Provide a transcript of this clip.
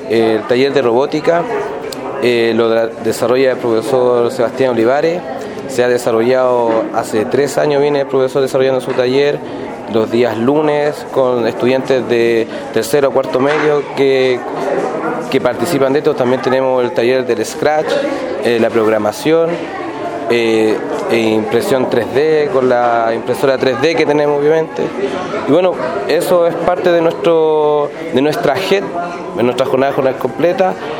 El taller de robótica lo desarrolla el profesor Sebastián Olivares. Se ha desarrollado hace 3 años, viene el profesor desarrollando su taller los días lunes con estudiantes de tercero o cuarto medio que participan de esto. También tenemos el taller del Scratch, la programación, impresión 3D con la impresora 3D que tenemos obviamente. Y bueno, eso es parte de nuestra JET, de nuestra jornada completa.